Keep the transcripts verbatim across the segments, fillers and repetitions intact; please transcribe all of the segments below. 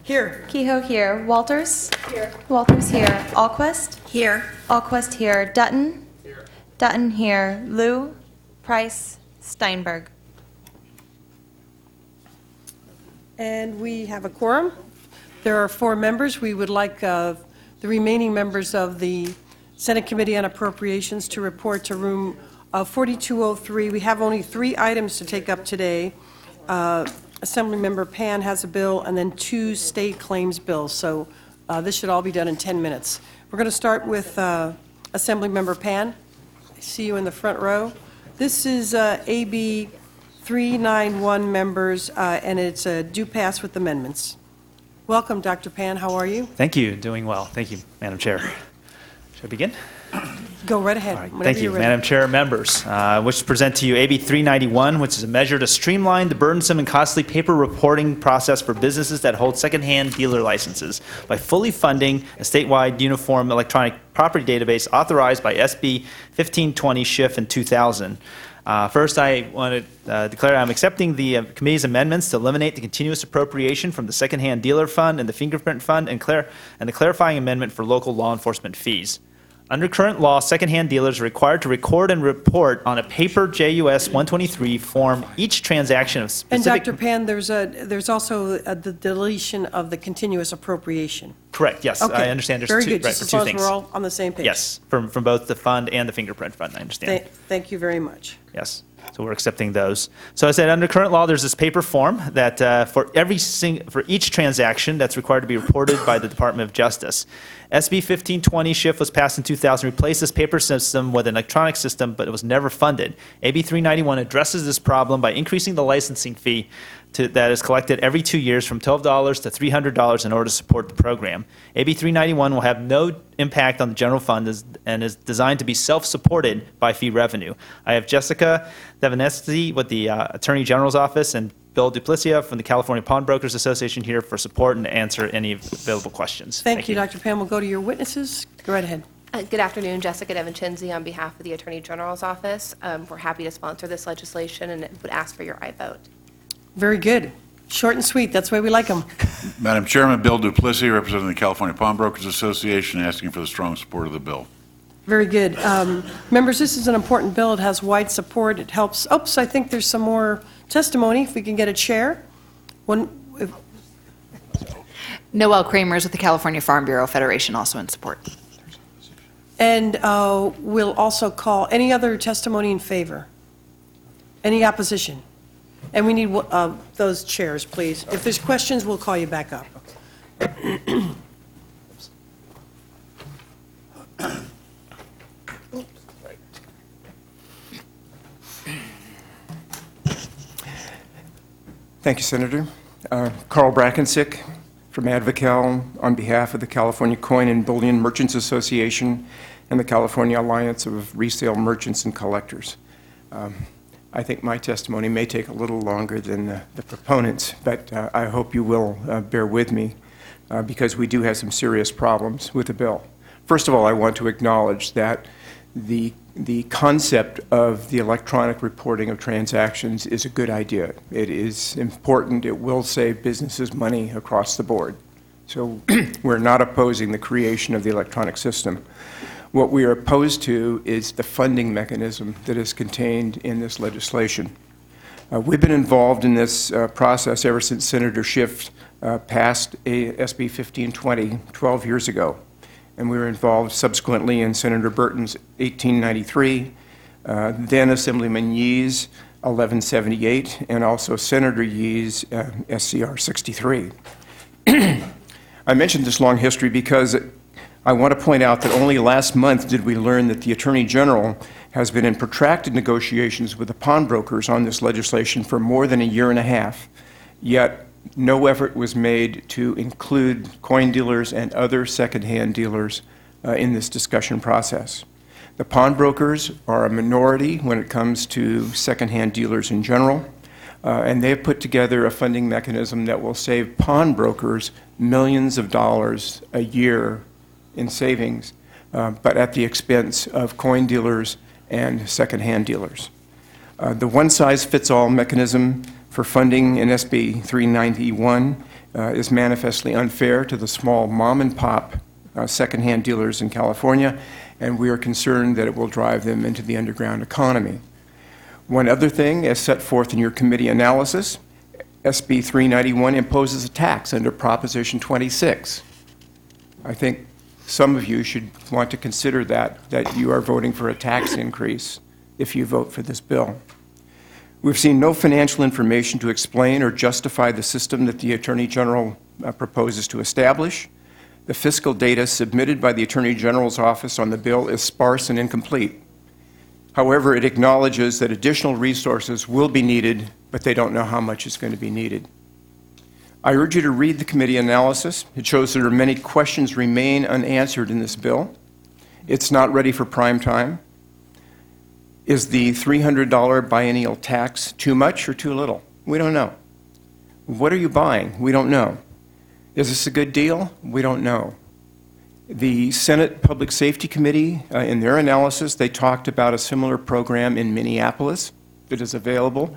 Here. Kehoe here. Walters? Here. Walters here. Alquist? Here. Alquist here. Dutton? Here. Dutton here. Liu? Price? Steinberg. And we have a quorum. There are four members. We would like uh, the remaining members of the Senate Committee on Appropriations to report to room uh, forty-two oh three. We have only three items to take up today. Uh, Assemblymember Pan has a bill and then two state claims bills. So uh, this should all be done in ten minutes. We're going to start with uh, Assemblymember Pan. I see you in the front row. This is uh, A B three ninety-one, members, uh, and it's a due pass with amendments. Welcome, Doctor Pan. How are you? Thank you. Doing well. Thank you, Madam Chair. Should I begin? Go right ahead. All right. Thank you, Madam Chair, members. Uh, I wish to present to you A B three ninety-one, which is a measure to streamline the burdensome and costly paper reporting process for businesses that hold secondhand dealer licenses by fully funding a statewide uniform electronic property database authorized by S B fifteen twenty S H I F in two thousand. Uh, first, I want to uh, declare I'm accepting the uh, committee's amendments to eliminate the continuous appropriation from the secondhand dealer fund and the fingerprint fund and, clar- and the clarifying amendment for local law enforcement fees. Under current law, secondhand dealers are required to record and report on a paper J U S one twenty-three form each transaction of specific... And Doctor Pan, there's a there's also a, the deletion of the continuous appropriation. Correct, yes. Okay. I understand there's Very two, good. right, Just for as two long things. as we're all on the same page. Yes, from, from both the fund and the fingerprint fund, I understand. Th- thank you very much. Yes, so we're accepting those. So I said under current law, there's this paper form that uh, for every sing- for each transaction that's required to be reported by the Department of Justice. S B fifteen twenty S H I F was passed in two thousand, replaced this paper system with an electronic system, but it was never funded. A B three ninety-one addresses this problem by increasing the licensing fee to, that is collected every two years from twelve dollars to three hundred dollars in order to support the program. A B three ninety-one will have no impact on the general fund is, and is designed to be self-supported by fee revenue. I have Jessica Devanesti with the uh, Attorney General's Office and Bill Duplicia from the California Pawnbrokers Association here for support and to answer any available questions. Thank, Thank you, you, Doctor Pan. We'll go to your witnesses. Go right ahead. Uh, good afternoon, Jessica Devincenzi on behalf of the Attorney General's Office. Um, we're happy to sponsor this legislation and would ask for your aye vote. Very good. Short and sweet. That's the way we like them. Madam Chairman, Bill Duplicia, representing the California Pawnbrokers Association, asking for the strong support of the bill. Very good. Um, members, this is an important bill. It has wide support. It helps. Oops, I think there's some more testimony. If we can get a chair. One. If, Noelle Kramers with the California Farm Bureau Federation, also in support. And uh, we'll also call any other testimony in favor. Any opposition? And we need uh, those chairs, please. If there's questions, we'll call you back up. Thank you, Senator. Uh, Carl Brackensick from Advocal on behalf of the California Coin and Bullion Merchants Association and the California Alliance of Resale Merchants and Collectors. Um, I think my testimony may take a little longer than the, the proponents, but uh, I hope you will uh, bear with me uh, because we do have some serious problems with the bill. First of all, I want to acknowledge that the The concept of the electronic reporting of transactions is a good idea. It is important. It will save businesses money across the board. So we're not opposing the creation of the electronic system. What we are opposed to is the funding mechanism that is contained in this legislation. Uh, we've been involved in this uh, process ever since Senator Schiff uh, passed a S B fifteen twenty twelve years ago. And we were involved subsequently in Senator Burton's eighteen ninety-three, uh, then Assemblyman Yee's eleven seventy-eight, and also Senator Yee's uh, S C R sixty-three. I mentioned this long history because I want to point out that only last month did we learn that the Attorney General has been in protracted negotiations with the pawnbrokers on this legislation for more than a year and a half, yet no effort was made to include coin dealers and other secondhand dealers uh, in this discussion process. The pawnbrokers are a minority when it comes to secondhand dealers in general, uh, and they have put together a funding mechanism that will save pawnbrokers millions of dollars a year in savings, uh, but at the expense of coin dealers and secondhand dealers. Uh, the one-size-fits-all mechanism for funding in S B three ninety-one uh, is manifestly unfair to the small mom-and-pop uh, secondhand dealers in California, and we are concerned that it will drive them into the underground economy. One other thing, as set forth in your committee analysis, S B three ninety-one imposes a tax under Proposition twenty-six. I think some of you should want to consider that, that you are voting for a tax increase if you vote for this bill. We've seen no financial information to explain or justify the system that the Attorney General uh, proposes to establish. The fiscal data submitted by the Attorney General's office on the bill is sparse and incomplete. However, it acknowledges that additional resources will be needed, but they don't know how much is going to be needed. I urge you to read the committee analysis. It shows that many questions remain unanswered in this bill. It's not ready for prime time. Is the three hundred dollars biennial tax too much or too little? We don't know. What are you buying? We don't know. Is this a good deal? We don't know. The Senate Public Safety Committee, uh, in their analysis, they talked about a similar program in Minneapolis that is available.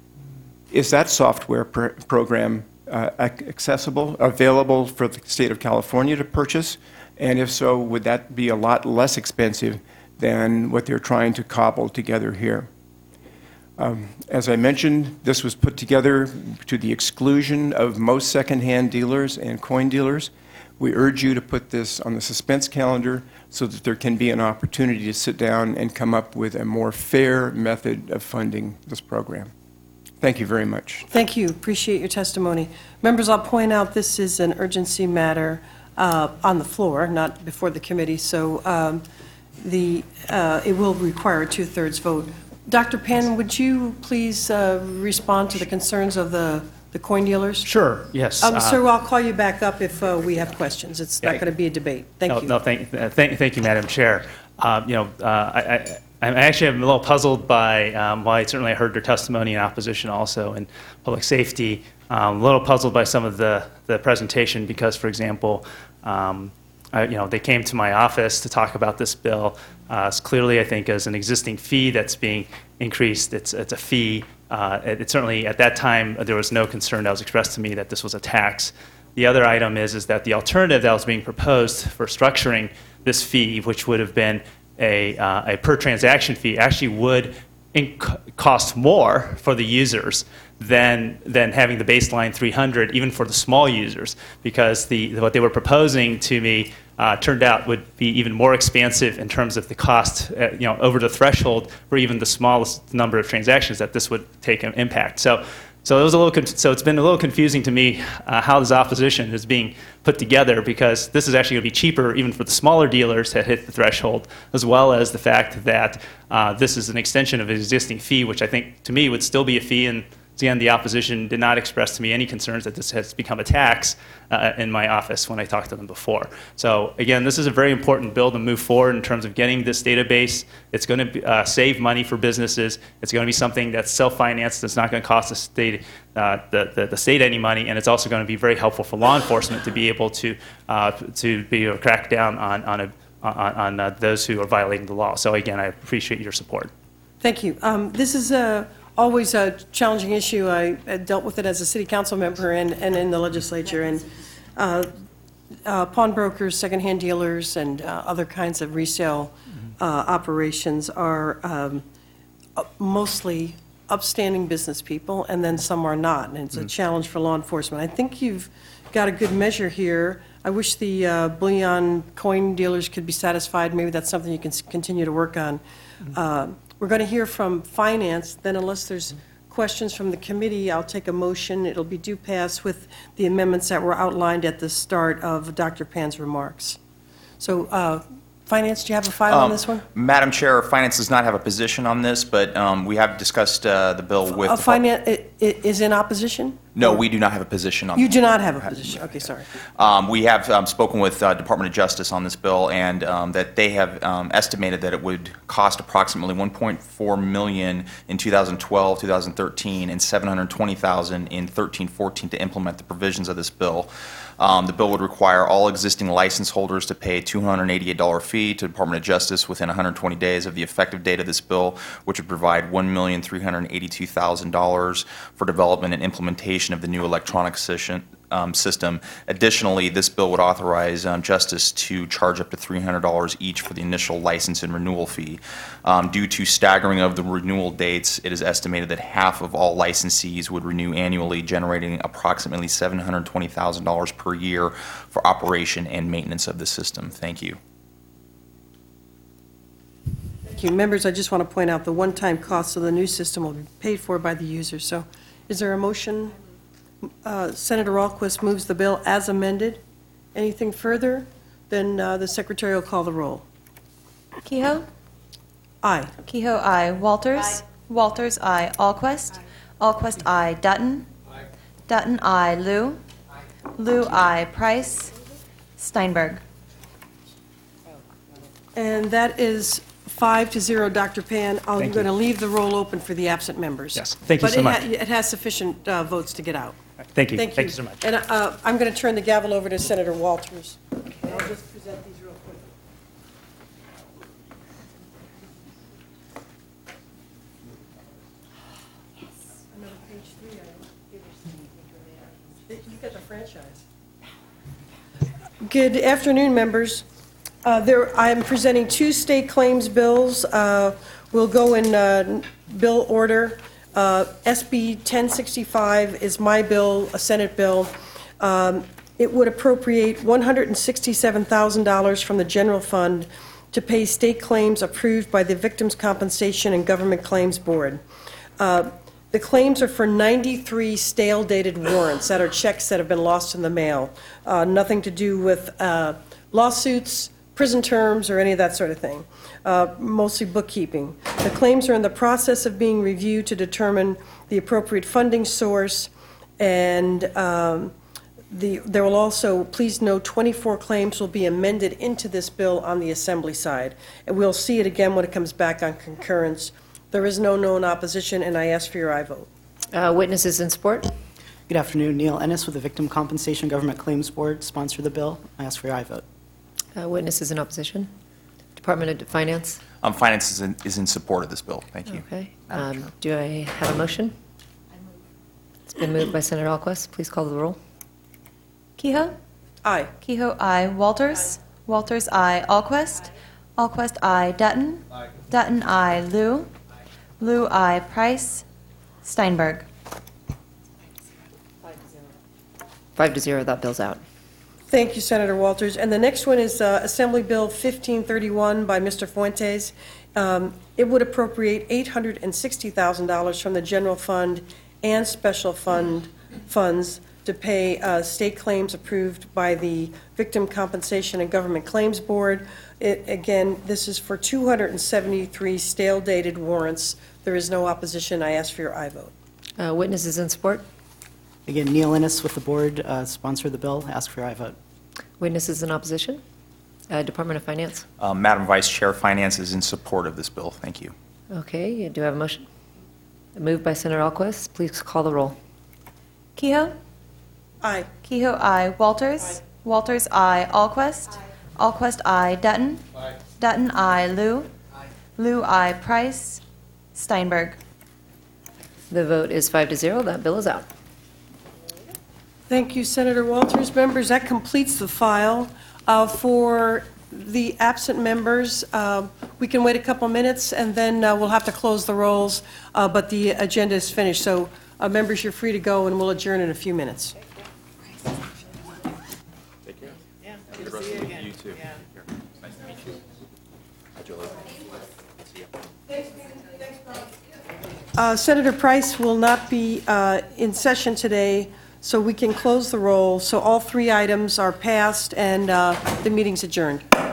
Is that software pr- program uh, accessible, available for the state of California to purchase? And if so, would that be a lot less expensive than what they're trying to cobble together here? Um, as I mentioned, this was put together to the exclusion of most secondhand dealers and coin dealers. We urge you to put this on the suspense calendar so that there can be an opportunity to sit down and come up with a more fair method of funding this program. Thank you very much. Thank you. Appreciate your testimony. Members, I'll point out this is an urgency matter uh, on the floor, not before the committee, so um, the uh, it will require a two-thirds vote. Doctor Pan, would you please uh, respond to the concerns of the, the coin dealers? Sure, yes. Um, uh, sir, I'll call you back up if uh, we have questions. It's not Yeah. going to be a debate. Thank no, you. No, thank, uh, thank, thank you, Madam Chair. Um, you know, uh, I, I, I actually am a little puzzled by, um, well, I certainly heard your testimony in opposition also in public safety. Um, a little puzzled by some of the, the presentation because, for example, um, I, you know, they came to my office to talk about this bill. Uh, it's clearly, I think, as an existing fee that's being increased. It's, it's a fee. Uh, it, it certainly, at that time, there was no concern that was expressed to me that this was a tax. The other item is, is that the alternative that was being proposed for structuring this fee, which would have been a, uh, a per transaction fee, actually would inc- cost more for the users than than having the baseline three hundred, even for the small users, because the what they were proposing to me uh, turned out would be even more expansive in terms of the cost, uh, you know, over the threshold for even the smallest number of transactions that this would take an impact. So. So it was a little. Con- so it's been a little confusing to me uh, how this opposition is being put together, because this is actually going to be cheaper even for the smaller dealers that hit the threshold, as well as the fact that uh, this is an extension of an existing fee, which I think to me would still be a fee. And again, the opposition did not express to me any concerns that this has become a tax uh, in my office when I talked to them before. So again, this is a very important bill to move forward in terms of getting this database. It's going to uh, save money for businesses. It's going to be something that's self-financed. That's not going to cost the state, uh, the, the, the state any money, and it's also going to be very helpful for law enforcement to be able to uh, to be able to crack down on on, a, on, on uh, those who are violating the law. So again, I appreciate your support. Thank you. Um, this is a always a challenging issue. I, I dealt with it as a city council member and, and in the legislature. And uh, uh, pawnbrokers, secondhand dealers, and uh, other kinds of resale uh, operations are um, uh, mostly upstanding business people, and then some are not. And it's a challenge for law enforcement. I think you've got a good measure here. I wish the uh, bullion coin dealers could be satisfied. Maybe that's something you can s- continue to work on. Uh, We're going to hear from finance, then unless there's questions from the committee, I'll take a motion. It'll be due pass with the amendments that were outlined at the start of Doctor Pan's remarks. So, uh, Finance, do you have a file on Um, this one? Madam Chair, Finance does not have a position on this, but um, we have discussed uh, the bill with... Uh, the pub- Finance i- i- is in opposition? No, we do not have a position on You do not have a position. Okay, sorry. Um, We have um, spoken with uh, Department of Justice on this bill, and um, that they have um, estimated that it would cost approximately one point four million dollars in two thousand twelve, two thousand thirteen, and seven hundred twenty thousand dollars in thirteen fourteen to implement the provisions of this bill. Um, The bill would require all existing license holders to pay a two hundred eighty-eight dollars fee to the Department of Justice within one hundred twenty days of the effective date of this bill, which would provide one million three hundred eighty-two thousand dollars for development and implementation installation of the new electronic system. Um, system. Additionally, this bill would authorize um, Justice to charge up to three hundred dollars each for the initial license and renewal fee. Um, due to staggering of the renewal dates, it is estimated that half of all licensees would renew annually, generating approximately seven hundred twenty thousand dollars per year for operation and maintenance of the system. Thank you. Thank you. Members, I just want to point out the one-time costs of the new system will be paid for by the user. So is there a motion? Uh, Senator Alquist moves the bill as amended. Anything further? Then uh, the secretary will call the roll. Kehoe? Aye. Kehoe, aye. Walters? Walters, aye. Alquist? Alquist, aye. Dutton? Dutton, aye. Lou? Lou, aye. Price? Steinberg? And that is five to zero, Doctor Pan. I'm Thank going to you. leave the roll open for the absent members. Yes. Thank you so But it much. ha- it has sufficient uh, votes to get out. Thank you. Thank you. Thank you so much. And uh, I'm going to turn the gavel over to Senator Walters. And I'll just present these real quick. Another page three, I You got the franchise. Good afternoon, members. Uh, There, I'm presenting two state claims bills. Uh, We'll go in uh, bill order. Uh, S B ten sixty-five is my bill, a Senate bill. Um, It would appropriate one hundred sixty-seven thousand dollars from the general fund to pay state claims approved by the Victims' Compensation and Government Claims Board. Uh, The claims are for ninety-three stale-dated warrants that are checks that have been lost in the mail. Uh, Nothing to do with uh, lawsuits, prison terms, or any of that sort of thing. Uh, Mostly bookkeeping. The claims are in the process of being reviewed to determine the appropriate funding source, and um, the, there will also, please note, twenty-four claims will be amended into this bill on the Assembly side. And we'll see it again when it comes back on concurrence. There is no known opposition, and I ask for your aye vote. Uh, Witnesses in support? Good afternoon. Neil Ennis with the Victim Compensation Government Claims Board, sponsor the bill. I ask for your aye vote. Uh, Witnesses in opposition? Department of Finance? Um, Finance is in, is in support of this bill. Thank you. Okay. Um, Do I have a motion? It's been moved by Senator Alquist. Please call the roll. Kehoe? Aye. Kehoe, aye. Walters? Walters, aye. Alquist? Alquist, aye. Dutton? Dutton, aye. Lou? Lou, aye. Price? Steinberg? Five to zero, that bill's out. Thank you, Senator Walters. And the next one is uh, Assembly Bill fifteen thirty-one by Mister Fuentes. Um, It would appropriate eight hundred sixty thousand dollars from the general fund and special fund funds to pay uh, state claims approved by the Victim Compensation and Government Claims Board. It, again, this is for two hundred seventy-three stale-dated warrants. There is no opposition. I ask for your aye vote. Uh, Witnesses in support? Again, Neil Ennis with the board, uh, sponsor the bill. I ask for your aye vote. Witnesses in opposition? Uh, Department of Finance? Um, Madam Vice Chair, Finance is in support of this bill. Thank you. Okay, do I have a motion? Moved by Senator Alquist. Please call the roll. Kehoe? Aye. Kehoe, aye. Walters? Walters, aye. Alquist? Alquist, aye. Dutton? Dutton, aye. Lou? Lou, aye. Price? Steinberg? The vote is five to zero. That bill is out. Thank you, Senator Walters. Members, that completes the file. Uh, For the absent members, uh, we can wait a couple minutes, and then uh, we'll have to close the rolls, uh, but the agenda is finished. So, uh, members, you're free to go, and we'll adjourn in a few minutes. Take care. Yeah. Good to see you again. You too. Nice to meet you. Hi, Julie. See you. Uh, Senator Price will not be uh, in session today, so we can close the roll. So all three items are passed, and uh, the meeting's adjourned.